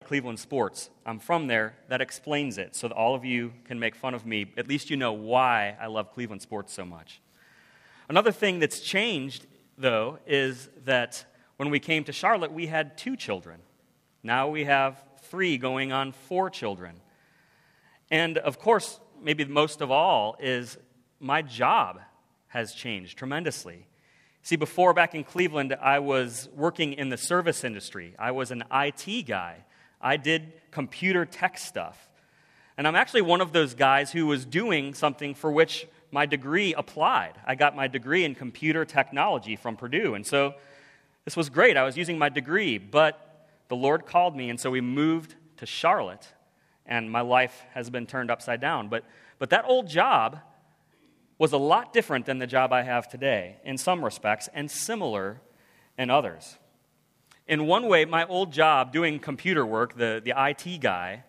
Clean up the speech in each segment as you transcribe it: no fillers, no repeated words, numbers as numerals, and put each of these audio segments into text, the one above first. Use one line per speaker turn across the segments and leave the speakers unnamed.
Cleveland sports. I'm from there. That explains it, so that all of you can make fun of me. At least you know why I love Cleveland sports so much. Another thing that's changed, though, is that when we came to Charlotte, we had 2 children. Now we have 3 going on 4 children. And, of course, maybe most of all is my job has changed tremendously. See, before, back in Cleveland, I was working in the service industry. I was an IT guy. I did computer tech stuff. And I'm actually one of those guys who was doing something for which my degree applied. I got my degree in computer technology from Purdue. And so this was great. I was using my degree, but the Lord called me, and so we moved to Charlotte, and my life has been turned upside down. But that old job was a lot different than the job I have today in some respects, and similar in others. In one way, my old job doing computer work, the IT guy,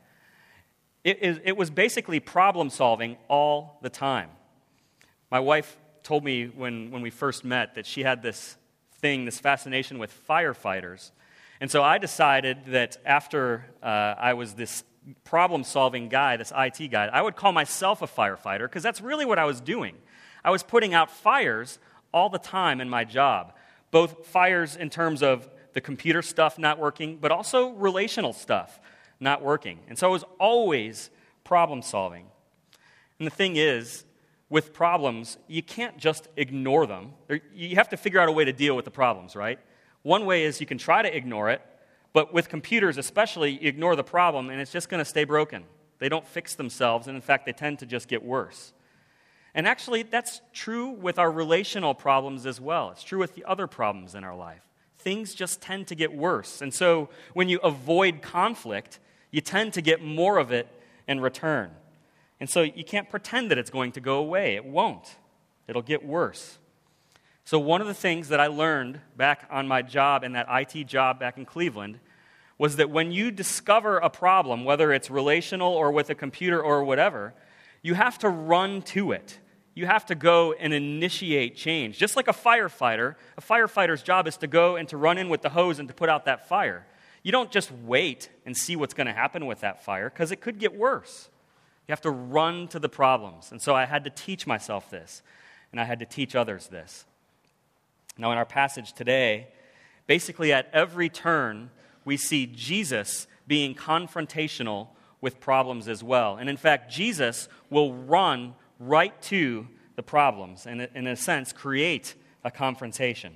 it was basically problem solving all the time. My wife told me when we first met that she had this fascination with firefighters. And so I decided that after I was this problem-solving guy, this IT guy, I would call myself a firefighter, because that's really what I was doing. I was putting out fires all the time in my job, both fires in terms of the computer stuff not working, but also relational stuff not working. And so I was always problem-solving. And the thing is, with problems, you can't just ignore them. You have to figure out a way to deal with the problems, right? One way is you can try to ignore it, but with computers especially, you ignore the problem and it's just going to stay broken. They don't fix themselves, and in fact, they tend to just get worse. And actually, that's true with our relational problems as well. It's true with the other problems in our life. Things just tend to get worse. And so when you avoid conflict, you tend to get more of it in return. And so you can't pretend that it's going to go away. It won't. It'll get worse. So one of the things that I learned back on my job, in that IT job back in Cleveland, was that when you discover a problem, whether it's relational or with a computer or whatever, you have to run to it. You have to go and initiate change. Just like a firefighter's job is to go and to run in with the hose and to put out that fire. You don't just wait and see what's going to happen with that fire, because it could get worse. You have to run to the problems. And so I had to teach myself this, and I had to teach others this. Now, in our passage today, basically at every turn, we see Jesus being confrontational with problems as well. And in fact, Jesus will run right to the problems and, in a sense, create a confrontation.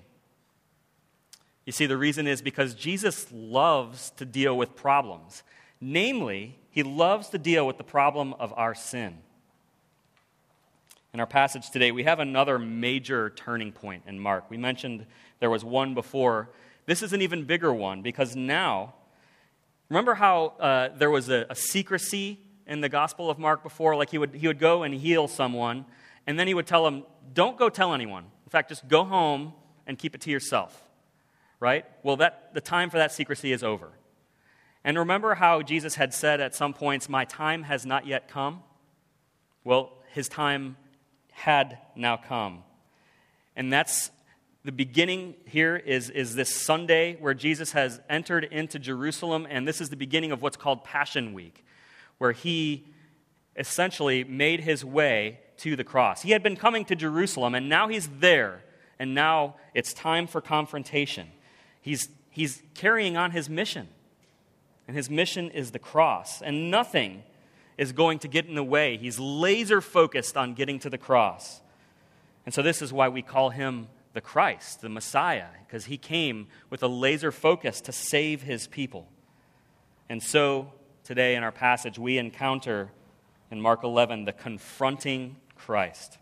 You see, the reason is because Jesus loves to deal with problems. Namely, he loves to deal with the problem of our sin. In our passage today, we have another major turning point in Mark. We mentioned there was one before. This is an even bigger one, because now, remember how there was a secrecy in the Gospel of Mark before? Like he would go and heal someone, and then he would tell them, don't go tell anyone. In fact, just go home and keep it to yourself. Right? Well, the time for that secrecy is over. And remember how Jesus had said at some points, my time has not yet come? Well, his time had now come. And that's the beginning here is this Sunday where Jesus has entered into Jerusalem, and this is the beginning of what's called Passion Week, where he essentially made his way to the cross. He had been coming to Jerusalem, and now he's there, and now it's time for confrontation. He's carrying on his mission, and his mission is the cross, and nothing is going to get in the way. He's laser focused on getting to the cross. And so this is why we call him the Christ, the Messiah, because he came with a laser focus to save his people. And so today in our passage, we encounter in Mark 11 the confronting Christ.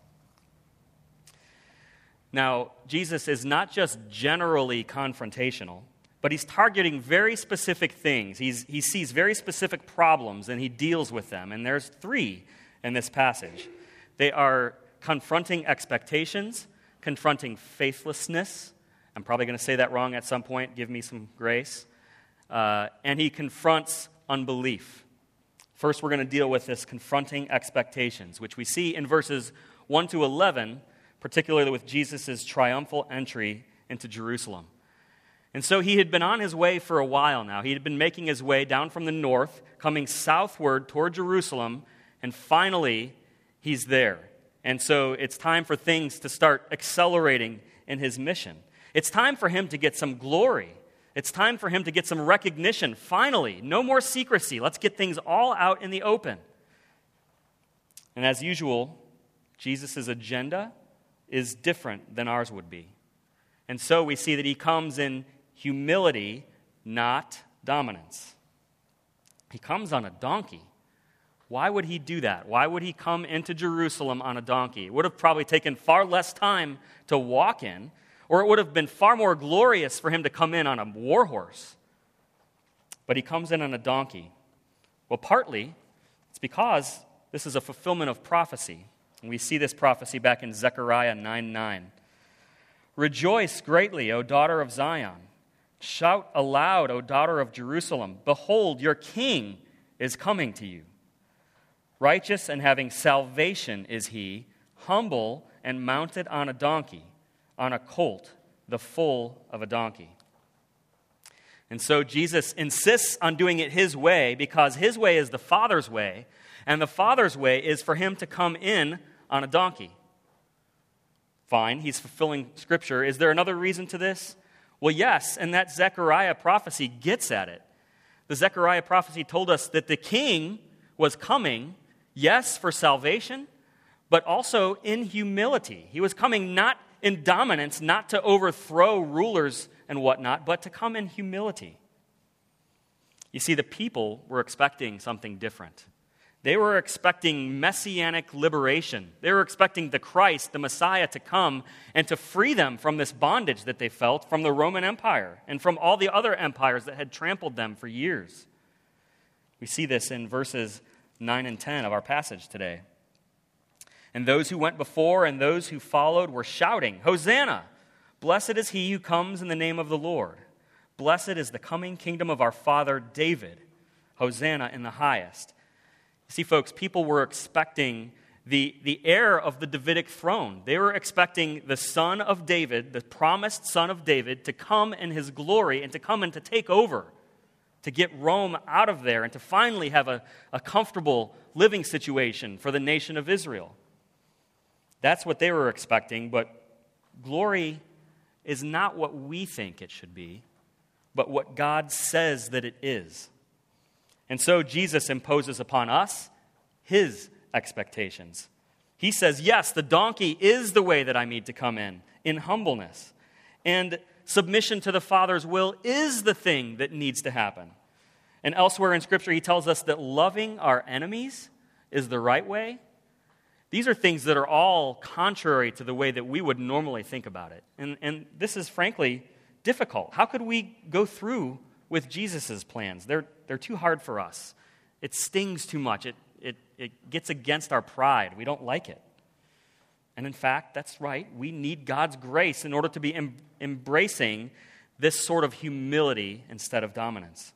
Now, Jesus is not just generally confrontational, but he's targeting very specific things. He sees very specific problems, and he deals with them. And there's 3 in this passage. They are confronting expectations, confronting faithlessness. I'm probably going to say that wrong at some point. Give me some grace. And he confronts unbelief. First, we're going to deal with this confronting expectations, which we see in verses 1 to 11, particularly with Jesus' triumphal entry into Jerusalem. And so he had been on his way for a while now. He had been making his way down from the north, coming southward toward Jerusalem, and finally he's there. And so it's time for things to start accelerating in his mission. It's time for him to get some glory. It's time for him to get some recognition. Finally, no more secrecy. Let's get things all out in the open. And as usual, Jesus' agenda is different than ours would be. And so we see that he comes in humility, not dominance. He comes on a donkey. Why would he do that? Why would he come into Jerusalem on a donkey? It would have probably taken far less time to walk in, or it would have been far more glorious for him to come in on a war horse. But he comes in on a donkey. Well, partly, it's because this is a fulfillment of prophecy. And we see this prophecy back in Zechariah 9:9. Rejoice greatly, O daughter of Zion. Shout aloud, O daughter of Jerusalem. Behold, your king is coming to you. Righteous and having salvation is he, humble and mounted on a donkey, on a colt, the foal of a donkey. And so Jesus insists on doing it his way because his way is the Father's way, and the Father's way is for him to come in on a donkey. Fine, he's fulfilling Scripture. Is there another reason to this? Well, yes, and that Zechariah prophecy gets at it. The Zechariah prophecy told us that the king was coming, yes, for salvation, but also in humility. He was coming not in dominance, not to overthrow rulers and whatnot, but to come in humility. You see, the people were expecting something different. They were expecting messianic liberation. They were expecting the Christ, the Messiah, to come and to free them from this bondage that they felt from the Roman Empire and from all the other empires that had trampled them for years. We see this in verses 9 and 10 of our passage today. And those who went before and those who followed were shouting, Hosanna! Blessed is he who comes in the name of the Lord. Blessed is the coming kingdom of our father David. Hosanna in the highest. See, folks, people were expecting the heir of the Davidic throne. They were expecting the son of David, the promised son of David, to come in his glory and to come and to take over, to get Rome out of there and to finally have a comfortable living situation for the nation of Israel. That's what they were expecting, but glory is not what we think it should be, but what God says that it is. And so Jesus imposes upon us his expectations. He says, yes, the donkey is the way that I need to come in humbleness. And submission to the Father's will is the thing that needs to happen. And elsewhere in Scripture, he tells us that loving our enemies is the right way. These are things that are all contrary to the way that we would normally think about it. And this is frankly difficult. How could we go through with Jesus' plans? They're too hard for us. It stings too much. It gets against our pride. We don't like it. And in fact, that's right. We need God's grace in order to be embracing this sort of humility instead of dominance.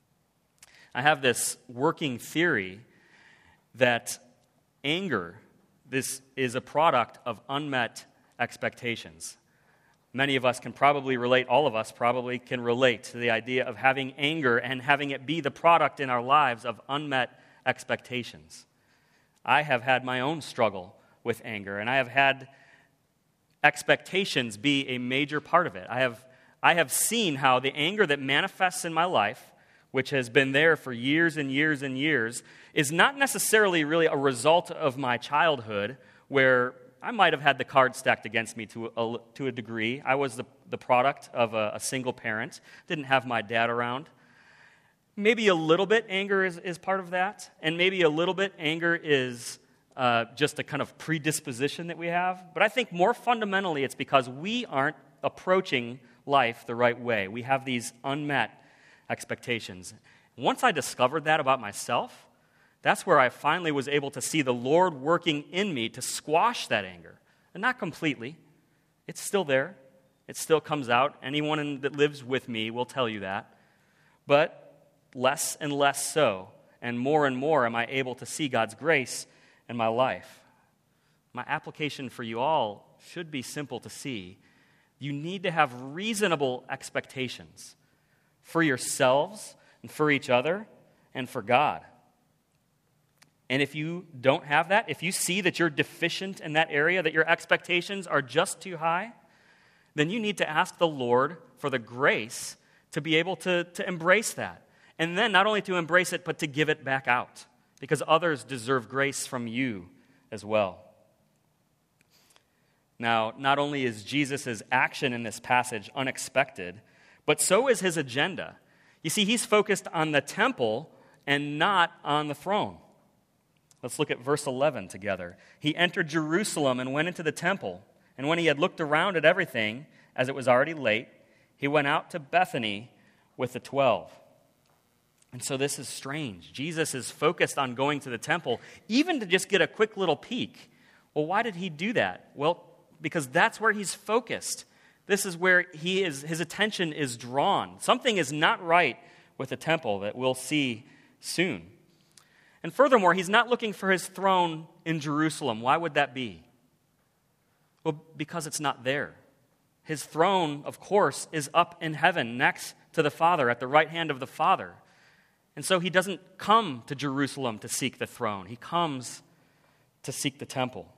I have this working theory that anger, this is a product of unmet expectations. Many of us can probably relate, all of us probably can relate to the idea of having anger and having it be the product in our lives of unmet expectations. I have had my own struggle with anger, and I have had expectations be a major part of it. I have seen how the anger that manifests in my life, which has been there for years and years and years, is not necessarily really a result of my childhood, where I might have had the cards stacked against me to a degree. I was the product of a single parent, didn't have my dad around. Maybe a little bit anger is part of that, and maybe a little bit anger is just a kind of predisposition that we have. But I think more fundamentally it's because we aren't approaching life the right way. We have these unmet expectations. Once I discovered that about myself, that's where I finally was able to see the Lord working in me to squash that anger. And not completely. It's still there. It still comes out. Anyone that lives with me will tell you that. But less and less so, and more am I able to see God's grace in my life. My application for you all should be simple to see, You need to have reasonable expectations for yourselves and for each other and for God. And if you don't have that, if you see that you're deficient in that area, that your expectations are just too high, then you need to ask the Lord for the grace to be able to embrace that. And then not only to embrace it, but to give it back out, because others deserve grace from you as well. Now, not only is Jesus' action in this passage unexpected, but so is his agenda. You see, he's focused on the temple and not on the throne. Let's look at verse 11 together. He entered Jerusalem and went into the temple. And when he had looked around at everything, as it was already late, he went out to Bethany with the 12. And so this is strange. Jesus is focused on going to the temple, even to just get a quick little peek. Well, why did he do that? Well, because that's where he's focused. This is where his attention is drawn. Something is not right with the temple that we'll see soon. And furthermore, he's not looking for his throne in Jerusalem. Why would that be? Well, because it's not there. His throne, of course, is up in heaven next to the Father, at the right hand of the Father. And so he doesn't come to Jerusalem to seek the throne. He comes to seek the temple.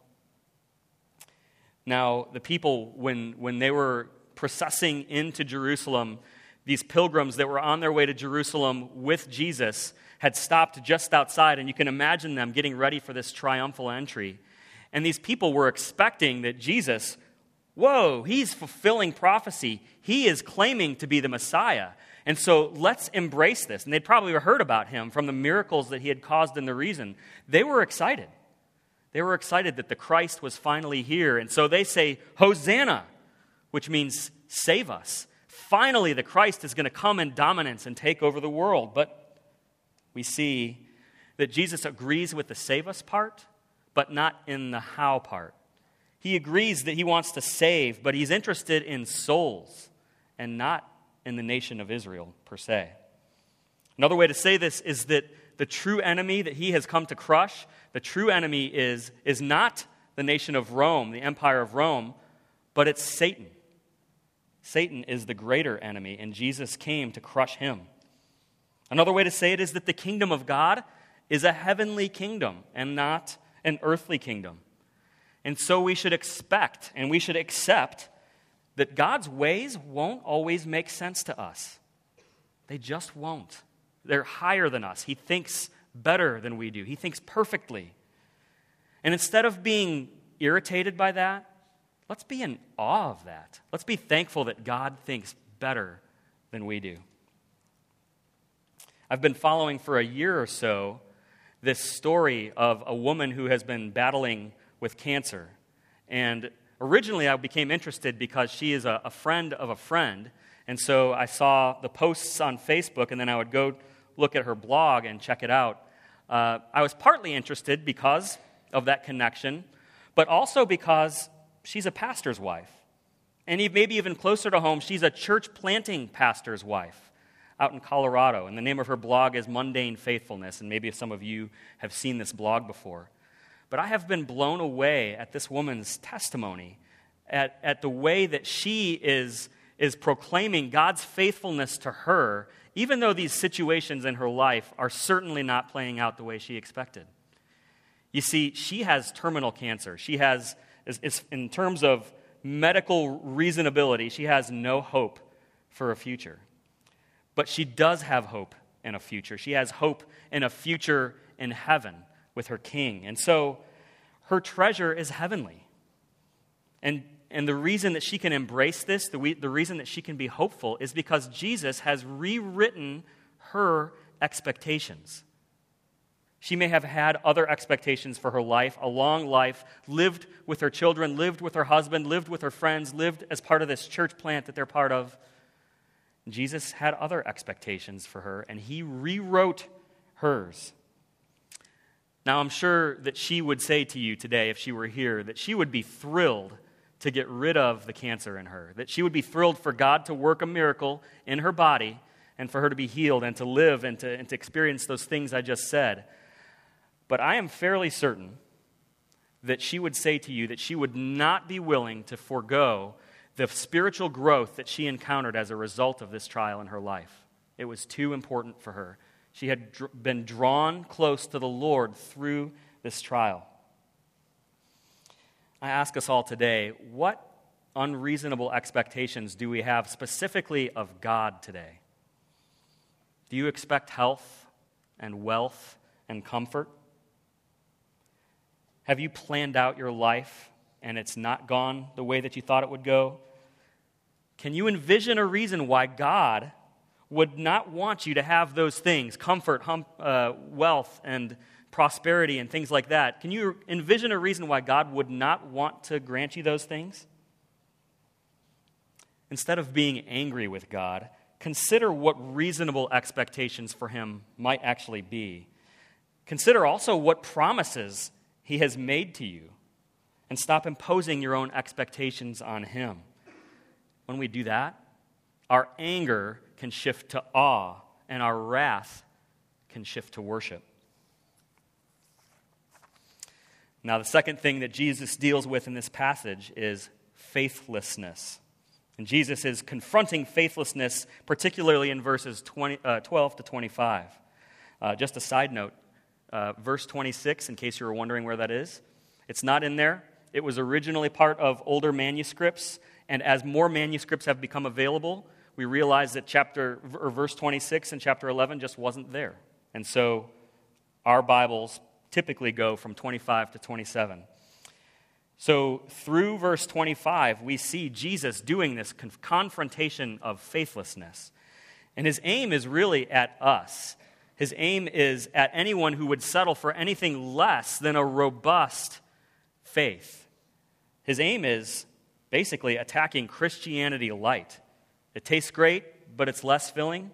Now, the people, when they were processing into Jerusalem, these pilgrims that were on their way to Jerusalem with Jesus had stopped just outside, and you can imagine them getting ready for this triumphal entry. And these people were expecting that Jesus, whoa, he's fulfilling prophecy. He is claiming to be the Messiah. And so let's embrace this. And they'd probably heard about him from the miracles that he had caused in the region. They were excited. They were excited that the Christ was finally here. And so they say, Hosanna, which means save us. Finally, the Christ is going to come in dominance and take over the world. But we see that Jesus agrees with the save us part, but not in the how part. He agrees that he wants to save, but he's interested in souls and not in the nation of Israel per se. Another way to say this is that the true enemy that he has come to crush, the true enemy is not the nation of Rome, the empire of Rome, but it's Satan. Satan is the greater enemy, and Jesus came to crush him. Another way to say it is that the kingdom of God is a heavenly kingdom and not an earthly kingdom. And so we should expect and we should accept that God's ways won't always make sense to us. They just won't. They're higher than us. He thinks better than we do. He thinks perfectly. And instead of being irritated by that, let's be in awe of that. Let's be thankful that God thinks better than we do. I've been following for a year or so this story of a woman who has been battling with cancer. And originally I became interested because she is a friend of a friend. And so I saw the posts on Facebook, and then I would go look at her blog and check it out. I was partly interested because of that connection, but also because she's a pastor's wife. And maybe even closer to home, she's a church planting pastor's wife out in Colorado. And the name of her blog is Mundane Faithfulness, and maybe some of you have seen this blog before. But I have been blown away at this woman's testimony, at the way that she is proclaiming God's faithfulness to her, even though these situations in her life are certainly not playing out the way she expected. You see, she has terminal cancer. She has, in terms of medical reasonability, she has no hope for a future. But she does have hope in a future. She has hope in a future in heaven with her King. And so her treasure is heavenly. And the reason that she can embrace this, the reason that she can be hopeful, is because Jesus has rewritten her expectations. She may have had other expectations for her life, a long life, lived with her children, lived with her husband, lived with her friends, lived as part of this church plant that they're part of. Jesus had other expectations for her, and he rewrote hers. Now, I'm sure that she would say to you today, if she were here, that she would be thrilled to get rid of the cancer in her, that she would be thrilled for God to work a miracle in her body and for her to be healed and to live and to experience those things I just said. But I am fairly certain that she would say to you that she would not be willing to forego the spiritual growth that she encountered as a result of this trial in her life. It was too important for her. She had been drawn close to the Lord through this trial. I ask us all today, what unreasonable expectations do we have specifically of God today? Do you expect health and wealth and comfort? Have you planned out your life and it's not gone the way that you thought it would go? Can you envision a reason why God would not want you to have those things, comfort, wealth, and prosperity, and things like that? Can you envision a reason why God would not want to grant you those things? Instead of being angry with God, consider what reasonable expectations for Him might actually be. Consider also what promises He has made to you, and stop imposing your own expectations on Him. When we do that, our anger can shift to awe, and our wrath can shift to worship. Now, the second thing that Jesus deals with in this passage is faithlessness. And Jesus is confronting faithlessness, particularly in verses 12 to 25. Just a side note, verse 26, in case you were wondering where that is, it's not in there. It was originally part of older manuscripts, and as more manuscripts have become available, we realize that verse 26 in chapter 11 just wasn't there. And so our Bibles typically go from 25 to 27. So through verse 25, we see Jesus doing this confrontation of faithlessness. And his aim is really at us. His aim is at anyone who would settle for anything less than a robust faith. His aim is basically attacking Christianity light. It tastes great, but it's less filling.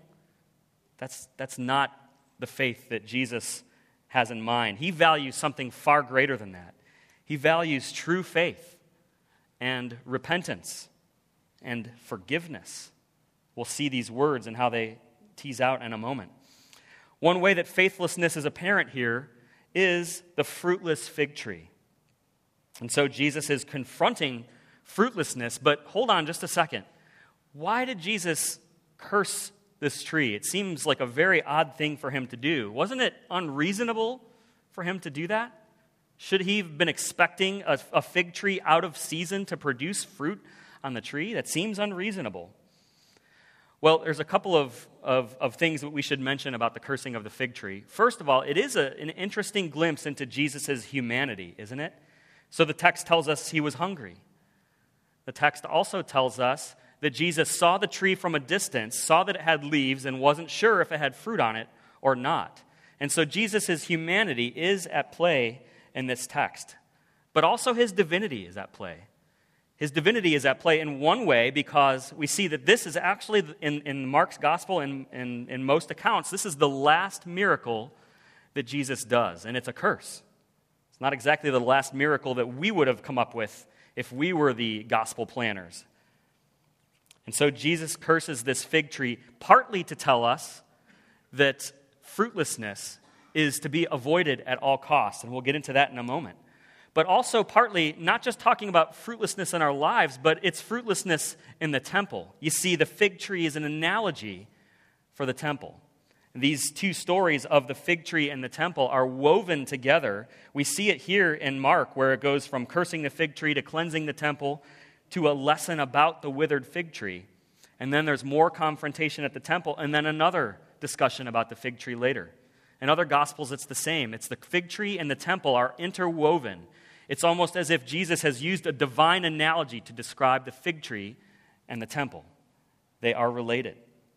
That's not the faith that Jesus has in mind. He values something far greater than that. He values true faith and repentance and forgiveness. We'll see these words and how they tease out in a moment. One way that faithlessness is apparent here is the fruitless fig tree. And so Jesus is confronting fruitlessness, but hold on just a second. Why did Jesus curse this tree? It seems like a very odd thing for him to do. Wasn't it unreasonable for him to do that? Should he have been expecting a fig tree out of season to produce fruit on the tree? That seems unreasonable. Well, there's a couple of things that we should mention about the cursing of the fig tree. First of all, it is an interesting glimpse into Jesus' humanity, isn't it? So the text tells us he was hungry. The text also tells us that Jesus saw the tree from a distance, saw that it had leaves, and wasn't sure if it had fruit on it or not. And so Jesus' humanity is at play in this text. But also his divinity is at play. His divinity is at play in one way because we see that this is actually, in Mark's gospel and in most accounts, this is the last miracle that Jesus does, and it's a curse. It's not exactly the last miracle that we would have come up with if we were the gospel planners. And so Jesus curses this fig tree partly to tell us that fruitlessness is to be avoided at all costs, and we'll get into that in a moment. But also partly, not just talking about fruitlessness in our lives, but it's fruitlessness in the temple. You see, the fig tree is an analogy for the temple. These two stories of the fig tree and the temple are woven together. We see it here in Mark, where it goes from cursing the fig tree to cleansing the temple to a lesson about the withered fig tree. And then there's more confrontation at the temple, and then another discussion about the fig tree later. In other Gospels, it's the same. It's the fig tree and the temple are interwoven. It's almost as if Jesus has used a divine analogy to describe the fig tree and the temple. They are related.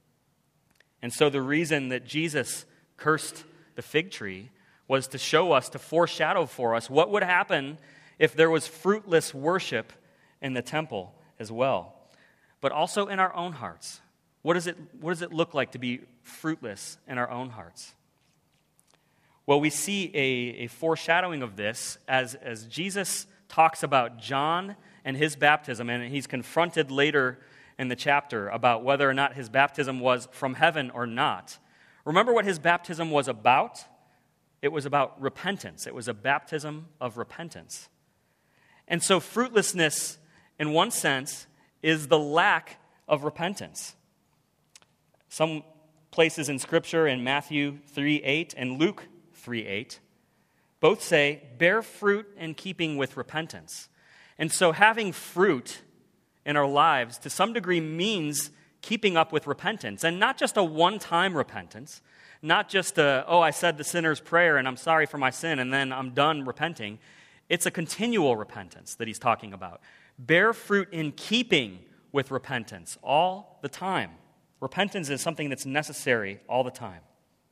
And so the reason that Jesus cursed the fig tree was to show us, to foreshadow for us what would happen if there was fruitless worship in the temple as well. But also in our own hearts. What does it look like to be fruitless in our own hearts? Well, we see a foreshadowing of this as Jesus talks about John and his baptism, and he's confronted later in the chapter about whether or not his baptism was from heaven or not. Remember what his baptism was about? It was about repentance. It was a baptism of repentance. And so fruitlessness, in one sense, is the lack of repentance. Some places in Scripture, in Matthew 3:8 and Luke 3:8, both say, bear fruit in keeping with repentance. And so having fruit in our lives to some degree means keeping up with repentance. And not just a one-time repentance, not just I said the sinner's prayer and I'm sorry for my sin and then I'm done repenting. It's a continual repentance that he's talking about. Bear fruit in keeping with repentance all the time. Repentance is something that's necessary all the time.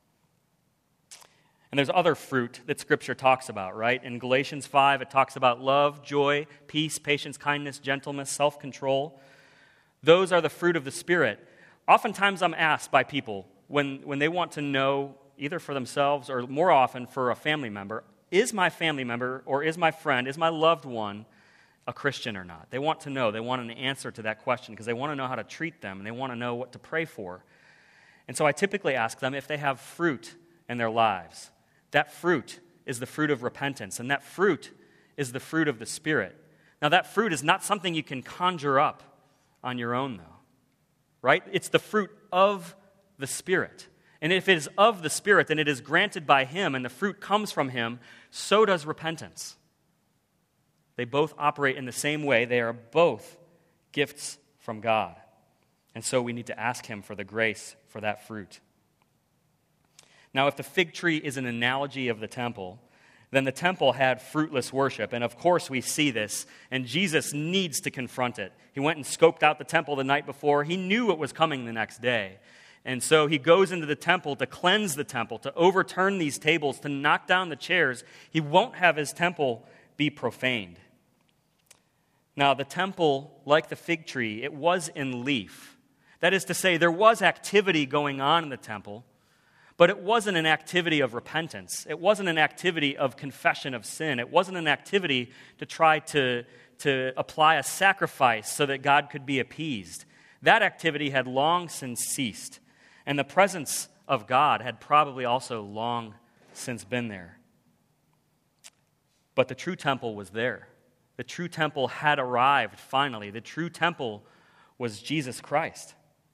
And there's other fruit that Scripture talks about, right? In Galatians 5, it talks about love, joy, peace, patience, kindness, gentleness, self-control. Those are the fruit of the Spirit. Oftentimes I'm asked by people when they want to know, either for themselves or more often for a family member, is my family member or is my friend, is my loved one a Christian or not? They want to know. They want an answer to that question because they want to know how to treat them and they want to know what to pray for. And so I typically ask them if they have fruit in their lives. That fruit is the fruit of repentance, and that fruit is the fruit of the Spirit. Now, that fruit is not something you can conjure up on your own, though, right? It's the fruit of the Spirit. And if it is of the Spirit, then it is granted by Him, and the fruit comes from Him. So does repentance. They both operate in the same way. They are both gifts from God. And so we need to ask Him for the grace for that fruit. Now, if the fig tree is an analogy of the temple, then the temple had fruitless worship. And of course we see this, and Jesus needs to confront it. He went and scoped out the temple the night before. He knew what was coming the next day. And so he goes into the temple to cleanse the temple, to overturn these tables, to knock down the chairs. He won't have his temple be profaned. Now, the temple, like the fig tree, it was in leaf. That is to say, there was activity going on in the temple, but it wasn't an activity of repentance. It wasn't an activity of confession of sin. It wasn't an activity to try to apply a sacrifice so that God could be appeased. That activity had long since ceased. And the presence of God had probably also long since been there. But the true temple was there. The true temple had arrived finally. The true temple was Jesus Christ.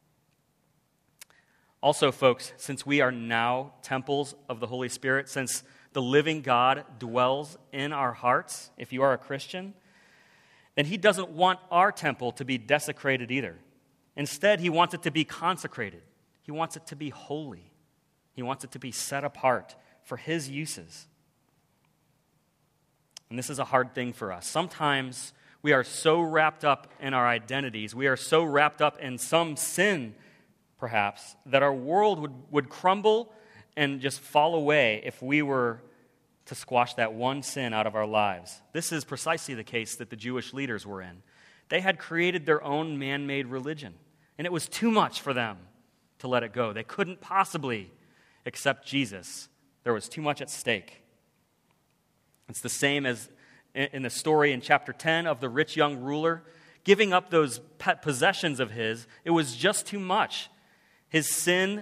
Also, folks, since we are now temples of the Holy Spirit, since the living God dwells in our hearts, if you are a Christian, then He doesn't want our temple to be desecrated either. Instead, He wants it to be consecrated. He wants it to be holy. He wants it to be set apart for His uses. And this is a hard thing for us. Sometimes we are so wrapped up in our identities, we are so wrapped up in some sin, perhaps, that our world would crumble and just fall away if we were to squash that one sin out of our lives. This is precisely the case that the Jewish leaders were in. They had created their own man-made religion, and it was too much for them to let it go. They couldn't possibly accept Jesus. There was too much at stake. It's the same as in the story in chapter 10 of the rich young ruler. Giving up those pet possessions of his, it was just too much. His sin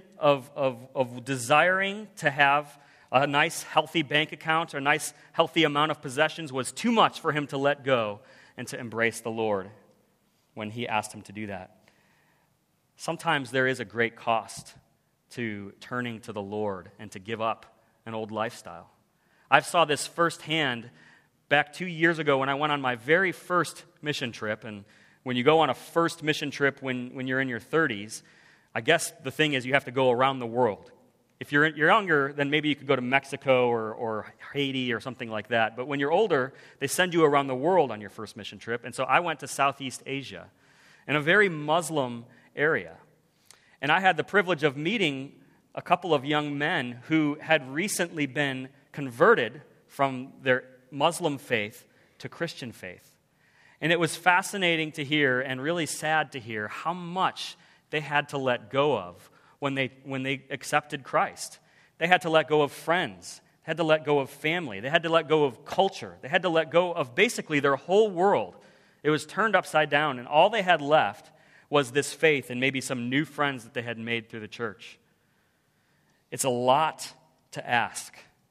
of desiring to have a nice, healthy bank account or a nice, healthy amount of possessions was too much for him to let go and to embrace the Lord when He asked him to do that. Sometimes there is a great cost to turning to the Lord and to give up an old lifestyle. I saw this firsthand back 2 years ago when I went on my very first mission trip. And when you go on a first mission trip when you're in your 30s, I guess the thing is you have to go around the world. If you're younger, then maybe you could go to Mexico or Haiti or something like that. But when you're older, they send you around the world on your first mission trip. And so I went to Southeast Asia in a very Muslim area. And I had the privilege of meeting a couple of young men who had recently been converted from their Muslim faith to Christian faith. And it was fascinating to hear and really sad to hear how much they had to let go of when they accepted Christ. They had to let go of friends. They had to let go of family. They had to let go of culture. They had to let go of basically their whole world. It was turned upside down, and all they had left was this faith and maybe some new friends that they had made through the church. It's a lot to ask,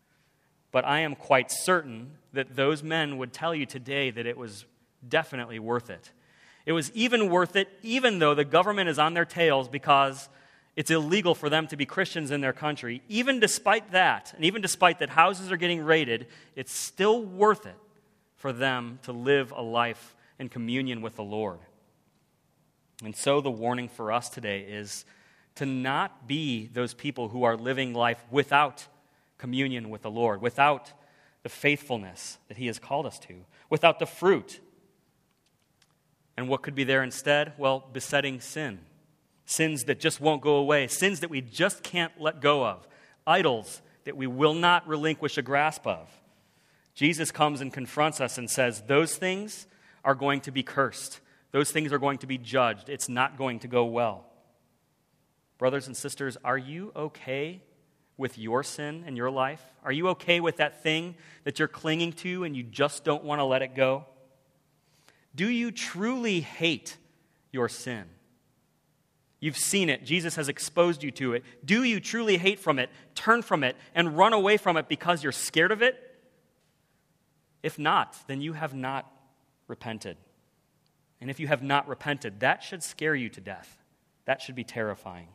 but I am quite certain that those men would tell you today that it was definitely worth it. It was even worth it, even though the government is on their tails because it's illegal for them to be Christians in their country. Even despite that, and even despite that houses are getting raided, it's still worth it for them to live a life in communion with the Lord. And so the warning for us today is to not be those people who are living life without communion with the Lord, without the faithfulness that He has called us to, without the fruit. And what could be there instead? Well, besetting sin. Sins that just won't go away. Sins that we just can't let go of. Idols that we will not relinquish a grasp of. Jesus comes and confronts us and says, those things are going to be cursed. Those things are going to be judged. It's not going to go well. Brothers and sisters, are you okay with your sin in your life? Are you okay with that thing that you're clinging to and you just don't want to let it go? Do you truly hate your sin? You've seen it. Jesus has exposed you to it. Do you truly hate from it, turn from it, and run away from it because you're scared of it? If not, then you have not repented. And if you have not repented, that should scare you to death. That should be terrifying.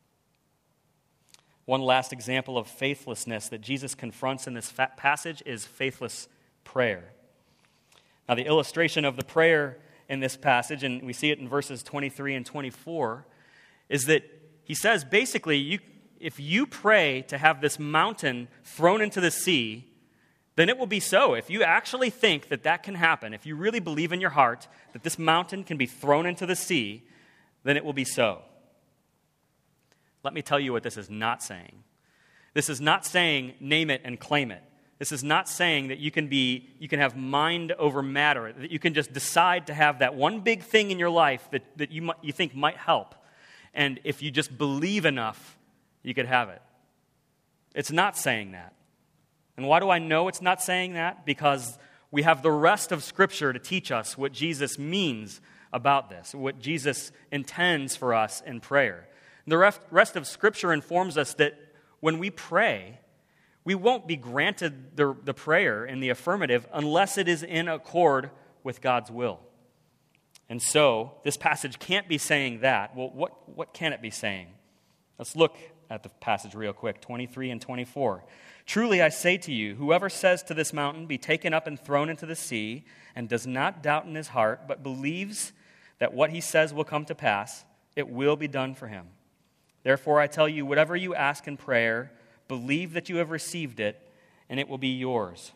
One last example of faithlessness that Jesus confronts in this passage is faithless prayer. Now, the illustration of the prayer in this passage, and we see it in verses 23 and 24, is that he says, basically, if you pray to have this mountain thrown into the sea, then it will be so. If you actually think that that can happen, if you really believe in your heart that this mountain can be thrown into the sea, then it will be so. Let me tell you what this is not saying. This is not saying name it and claim it. This is not saying that you can have mind over matter, that you can just decide to have that one big thing in your life that you think might help. And if you just believe enough, you could have it. It's not saying that. And why do I know it's not saying that? Because we have the rest of Scripture to teach us what Jesus means about this, what Jesus intends for us in prayer. And the rest of Scripture informs us that when we pray, we won't be granted the prayer in the affirmative unless it is in accord with God's will. And so, this passage can't be saying that. Well, what can it be saying? Let's look at the passage real quick, 23 and 24. Truly I say to you, whoever says to this mountain, be taken up and thrown into the sea, and does not doubt in his heart, but believes that what he says will come to pass, it will be done for him. Therefore I tell you, whatever you ask in prayer, believe that you have received it, and it will be yours.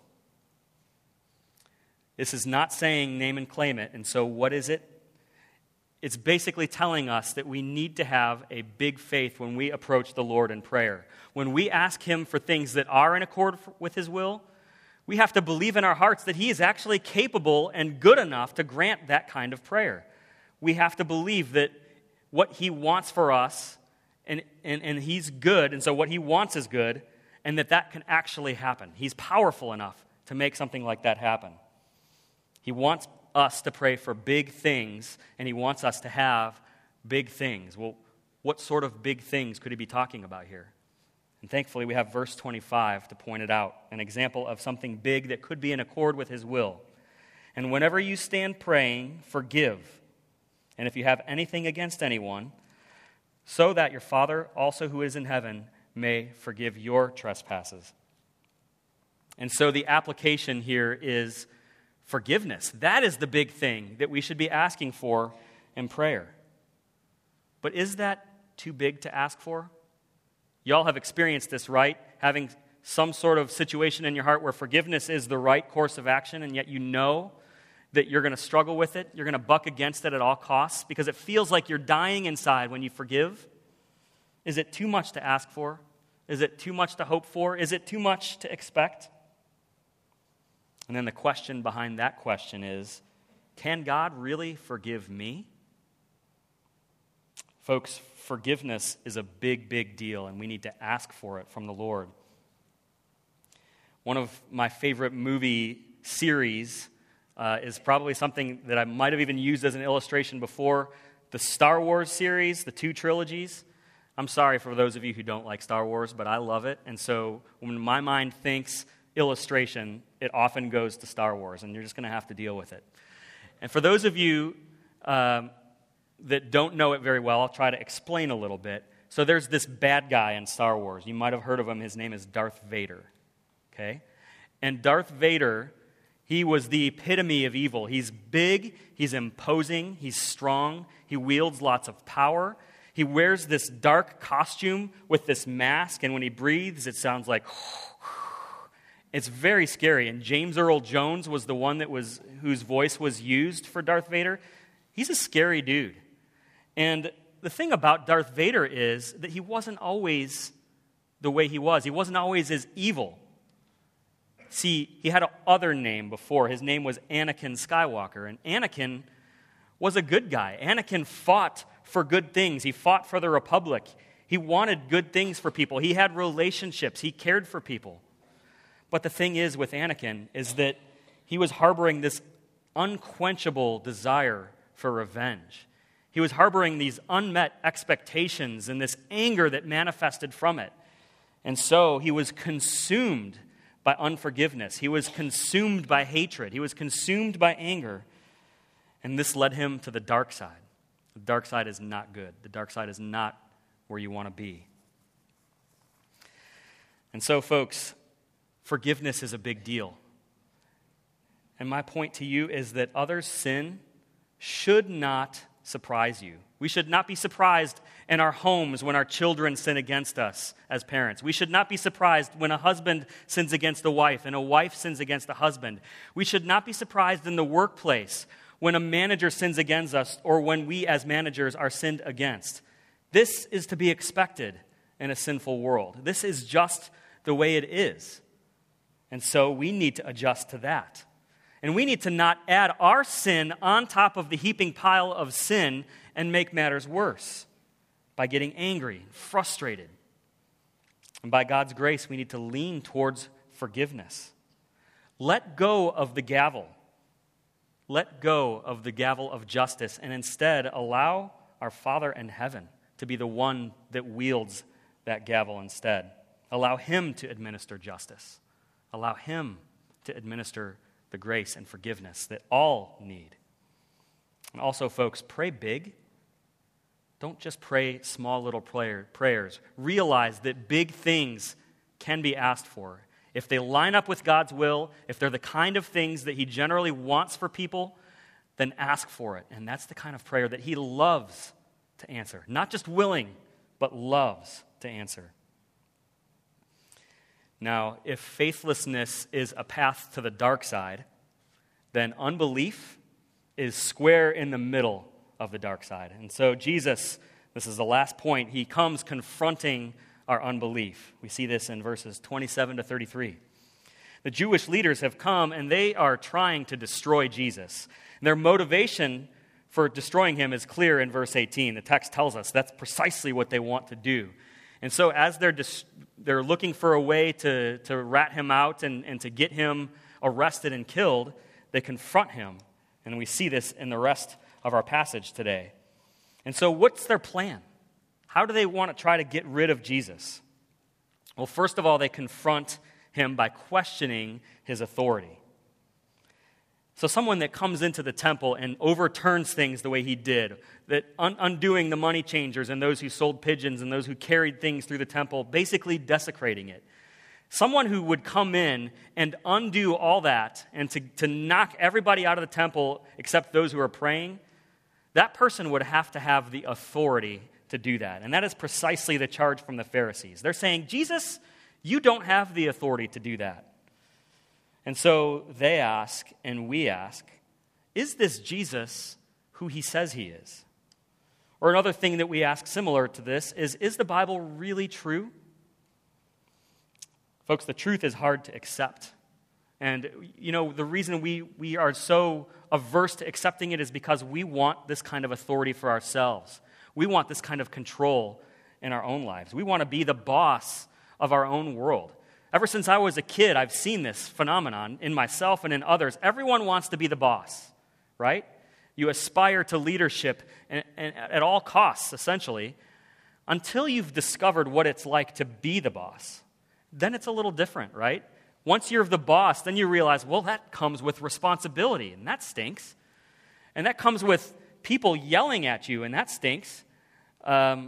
This is not saying name and claim it. And so what is it? It's basically telling us that we need to have a big faith when we approach the Lord in prayer. When we ask Him for things that are in accord with His will, we have to believe in our hearts that He is actually capable and good enough to grant that kind of prayer. We have to believe that what He wants for us, and He's good, and so what He wants is good, and that can actually happen. He's powerful enough to make something like that happen. He wants us to pray for big things, and He wants us to have big things. Well, what sort of big things could He be talking about here? And thankfully, we have verse 25 to point it out, an example of something big that could be in accord with His will. And whenever you stand praying, forgive. And if you have anything against anyone, so that your Father also who is in heaven may forgive your trespasses. And so the application here is forgiveness. That is the big thing that we should be asking for in prayer. But is that too big to ask for? Y'all have experienced this, right? Having some sort of situation in your heart where forgiveness is the right course of action, and yet you know that you're going to struggle with it, you're going to buck against it at all costs because it feels like you're dying inside when you forgive. Is it too much to ask for? Is it too much to hope for? Is it too much to expect? And then the question behind that question is, can God really forgive me? Folks, forgiveness is a big, big deal, and we need to ask for it from the Lord. One of my favorite movie series is probably something that I might have even used as an illustration before, the Star Wars series, the 2 trilogies. I'm sorry for those of you who don't like Star Wars, but I love it. And so when my mind thinks illustration, it often goes to Star Wars, and you're just going to have to deal with it. And for those of you that don't know it very well, I'll try to explain a little bit. So there's this bad guy in Star Wars. You might have heard of him. His name is Darth Vader. Okay? And Darth Vader, he was the epitome of evil. He's big, he's imposing, he's strong, he wields lots of power. He wears this dark costume with this mask, and when he breathes, it sounds like it's very scary. And James Earl Jones was the one whose voice was used for Darth Vader. He's a scary dude. And the thing about Darth Vader is that he wasn't always the way he was. He wasn't always as evil. See, he had an other name before. His name was Anakin Skywalker. And Anakin was a good guy. Anakin fought for good things. He fought for the Republic. He wanted good things for people. He had relationships. He cared for people. But the thing is with Anakin is that he was harboring this unquenchable desire for revenge. He was harboring these unmet expectations and this anger that manifested from it. And so he was consumed by unforgiveness. He was consumed by hatred. He was consumed by anger. And this led him to the dark side. The dark side is not good. The dark side is not where you want to be. And so, folks, forgiveness is a big deal. And my point to you is that others' sin should not surprise you. We should not be surprised in our homes when our children sin against us as parents. We should not be surprised when a husband sins against a wife and a wife sins against a husband. We should not be surprised in the workplace when a manager sins against us or when we as managers are sinned against. This is to be expected in a sinful world. This is just the way it is. And so we need to adjust to that. And we need to not add our sin on top of the heaping pile of sin and make matters worse by getting angry and frustrated. And by God's grace, we need to lean towards forgiveness. Let go of the gavel. Let go of the gavel of justice and instead allow our Father in heaven to be the one that wields that gavel instead. Allow Him to administer justice. Allow Him to administer the grace and forgiveness that all need. And also, folks, pray big. Don't just pray small little prayers. Realize that big things can be asked for. If they line up with God's will, if they're the kind of things that He generally wants for people, then ask for it. And that's the kind of prayer that He loves to answer. Not just willing, but loves to answer. Now, if faithlessness is a path to the dark side, then unbelief is square in the middle of the dark side. And so Jesus, this is the last point, He comes confronting our unbelief. We see this in verses 27 to 33. The Jewish leaders have come and they are trying to destroy Jesus. And their motivation for destroying Him is clear in verse 18. The text tells us that's precisely what they want to do. And so as they're looking for a way to rat Him out and to get Him arrested and killed, they confront Him. And we see this in the rest of our passage today. And so what's their plan? How do they want to try to get rid of Jesus? Well, first of all, they confront Him by questioning His authority. So someone that comes into the temple and overturns things the way He did, that undoing the money changers and those who sold pigeons and those who carried things through the temple, basically desecrating it. Someone who would come in and undo all that and to knock everybody out of the temple except those who are praying, that person would have to have the authority to do that. And that is precisely the charge from the Pharisees. They're saying, Jesus, you don't have the authority to do that. And so they ask, and we ask, is this Jesus who He says He is? Or another thing that we ask similar to this is the Bible really true? Folks, the truth is hard to accept. And, the reason we are so averse to accepting it is because we want this kind of authority for ourselves. We want this kind of control in our own lives. We want to be the boss of our own world. Ever since I was a kid, I've seen this phenomenon in myself and in others. Everyone wants to be the boss, right? You aspire to leadership and at all costs, essentially, until you've discovered what it's like to be the boss. Then it's a little different, right? Once you're the boss, then you realize, well, that comes with responsibility, and that stinks. And that comes with people yelling at you, and that stinks. I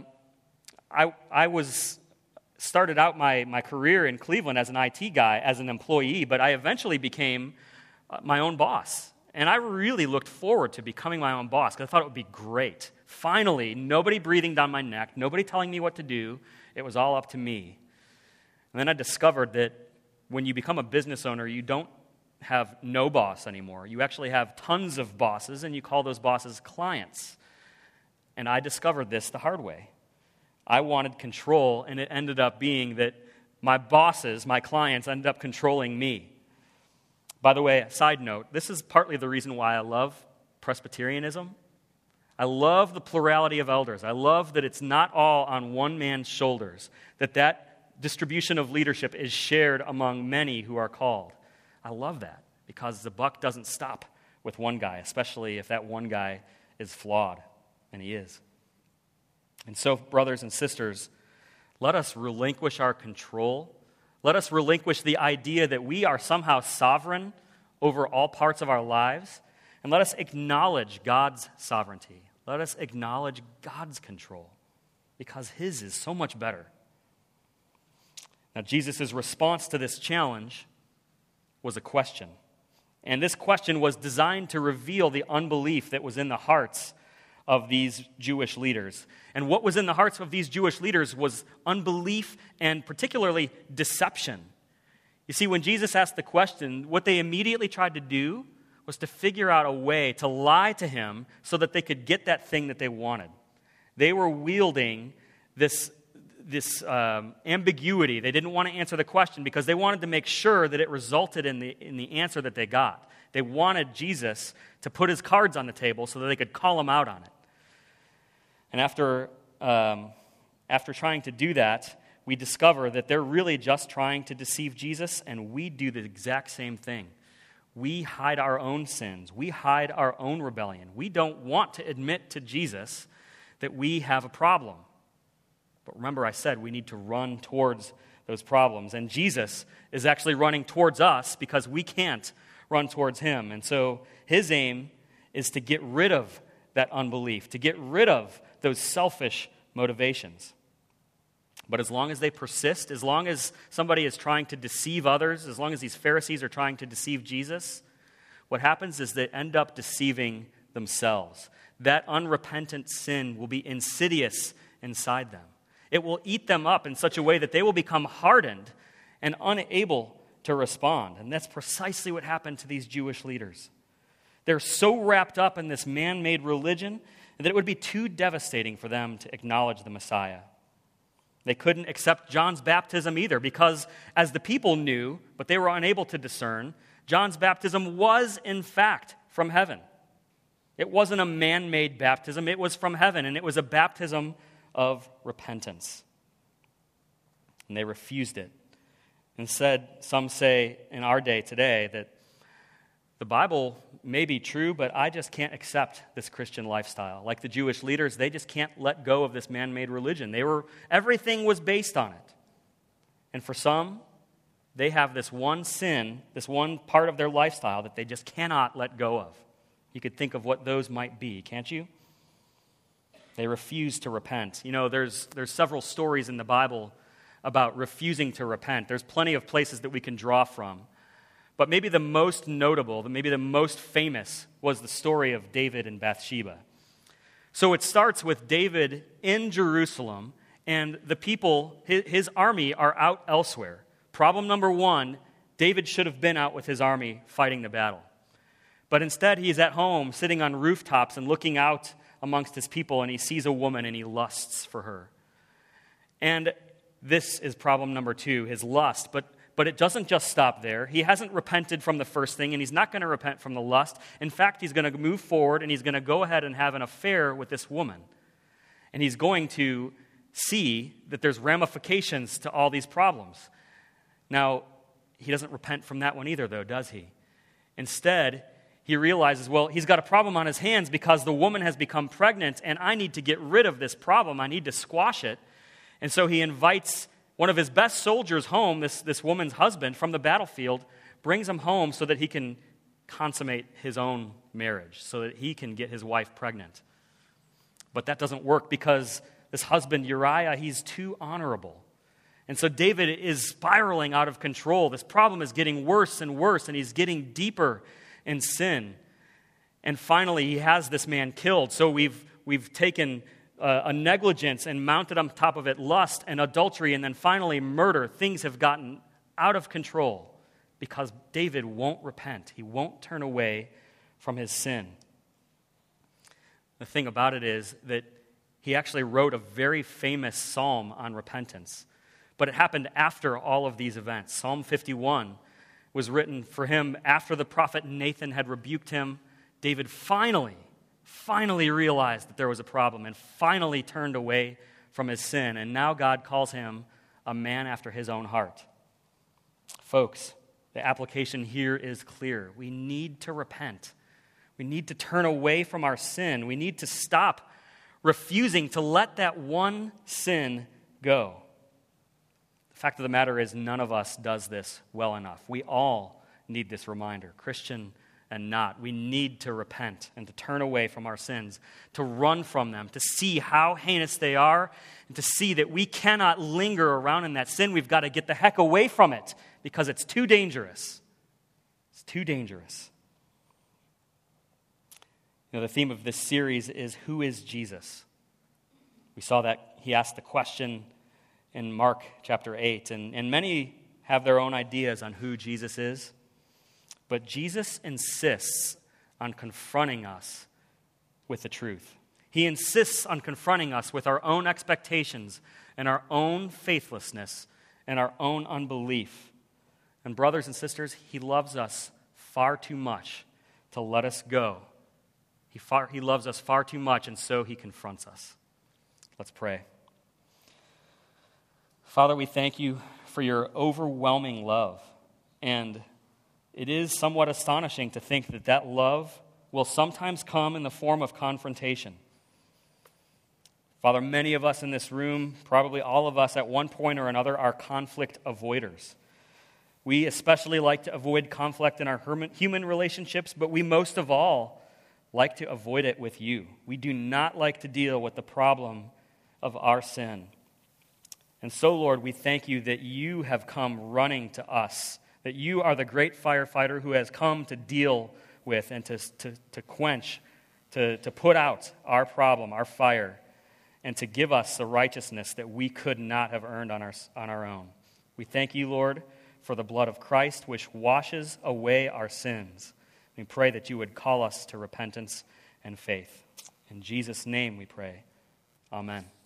started out my career in Cleveland as an IT guy, as an employee, but I eventually became my own boss. And I really looked forward to becoming my own boss because I thought it would be great. Finally, nobody breathing down my neck, nobody telling me what to do. It was all up to me. And then I discovered that when you become a business owner, you don't have no boss anymore. You actually have tons of bosses, and you call those bosses clients. And I discovered this the hard way. I wanted control, and it ended up being that my bosses, my clients, ended up controlling me. By the way, side note, this is partly the reason why I love Presbyterianism. I love the plurality of elders. I love that it's not all on one man's shoulders, that distribution of leadership is shared among many who are called. I love that because the buck doesn't stop with one guy, especially if that one guy is flawed, and he is. And so, brothers and sisters, let us relinquish our control. Let us relinquish the idea that we are somehow sovereign over all parts of our lives, and let us acknowledge God's sovereignty. Let us acknowledge God's control, because His is so much better. Now, Jesus' response to this challenge was a question. And this question was designed to reveal the unbelief that was in the hearts of these Jewish leaders. And what was in the hearts of these Jewish leaders was unbelief and particularly deception. You see, when Jesus asked the question, what they immediately tried to do was to figure out a way to lie to him so that they could get that thing that they wanted. They were wielding this ambiguity. They didn't want to answer the question because they wanted to make sure that it resulted in the answer that they got. They wanted Jesus to put his cards on the table so that they could call him out on it. And after trying to do that, we discover that they're really just trying to deceive Jesus, and we do the exact same thing. We hide our own sins. We hide our own rebellion. We don't want to admit to Jesus that we have a problem. But remember, I said we need to run towards those problems. And Jesus is actually running towards us because we can't run towards him. And so his aim is to get rid of that unbelief, to get rid of those selfish motivations. But as long as they persist, as long as somebody is trying to deceive others, as long as these Pharisees are trying to deceive Jesus, what happens is they end up deceiving themselves. That unrepentant sin will be insidious inside them. It will eat them up in such a way that they will become hardened and unable to respond. And that's precisely what happened to these Jewish leaders. They're so wrapped up in this man-made religion that it would be too devastating for them to acknowledge the Messiah. They couldn't accept John's baptism either because, as the people knew, but they were unable to discern, John's baptism was, in fact, from heaven. It wasn't a man-made baptism. It was from heaven, and it was a baptism of repentance. And they refused it. Instead, some say in our day today that the Bible may be true, but I just can't accept this Christian lifestyle. Like the Jewish leaders, they just can't let go of this man-made religion. Everything was based on it. And for some, they have this one sin, this one part of their lifestyle that they just cannot let go of. You could think of what those might be, can't you? They refuse to repent. You know, there's several stories in the Bible about refusing to repent. There's plenty of places that we can draw from. But maybe the most notable, maybe the most famous, was the story of David and Bathsheba. So it starts with David in Jerusalem, and the people, his army, are out elsewhere. Problem number one, David should have been out with his army fighting the battle. But instead, he's at home, sitting on rooftops and looking out amongst his people, and he sees a woman and he lusts for her. And this is problem number two, his lust. But it doesn't just stop there. He hasn't repented from the first thing, and he's not going to repent from the lust. In fact, he's going to move forward, and he's going to go ahead and have an affair with this woman. And he's going to see that there's ramifications to all these problems. Now, he doesn't repent from that one either, though, does he? Instead, he realizes, well, he's got a problem on his hands because the woman has become pregnant, and I need to get rid of this problem. I need to squash it. And so he invites one of his best soldiers home, this woman's husband, from the battlefield, brings him home so that he can consummate his own marriage, so that he can get his wife pregnant. But that doesn't work because this husband, Uriah, he's too honorable. And so David is spiraling out of control. This problem is getting worse and worse, and he's getting deeper in sin. And finally, he has this man killed. So we've taken a negligence and mounted on top of it lust and adultery, and then finally murder. Things have gotten out of control because David won't repent. He won't turn away from his sin. The thing about it is that he actually wrote a very famous psalm on repentance. But it happened after all of these events. Psalm 51 was written for him after the prophet Nathan had rebuked him. David finally realized that there was a problem and finally turned away from his sin. And now God calls him a man after his own heart. Folks, the application here is clear. We need to repent. We need to turn away from our sin. We need to stop refusing to let that one sin go. The fact of the matter is, none of us does this well enough. We all need this reminder, Christian and not. We need to repent and to turn away from our sins, to run from them, to see how heinous they are, and to see that we cannot linger around in that sin. We've got to get the heck away from it because it's too dangerous. It's too dangerous. You know, the theme of this series is, who is Jesus? We saw that he asked the question in Mark chapter 8, and many have their own ideas on who Jesus is, but Jesus insists on confronting us with the truth. He insists on confronting us with our own expectations and our own faithlessness and our own unbelief. And brothers and sisters, he loves us far too much to let us go. He loves us far too much, and so he confronts us. Let's pray. Father, we thank you for your overwhelming love, and it is somewhat astonishing to think that that love will sometimes come in the form of confrontation. Father, many of us in this room, probably all of us at one point or another, are conflict avoiders. We especially like to avoid conflict in our human relationships, but we most of all like to avoid it with you. We do not like to deal with the problem of our sin. And so, Lord, we thank you that you have come running to us, that you are the great firefighter who has come to deal with and to quench, to put out our problem, our fire, and to give us the righteousness that we could not have earned on our own. We thank you, Lord, for the blood of Christ, which washes away our sins. We pray that you would call us to repentance and faith. In Jesus' name we pray. Amen.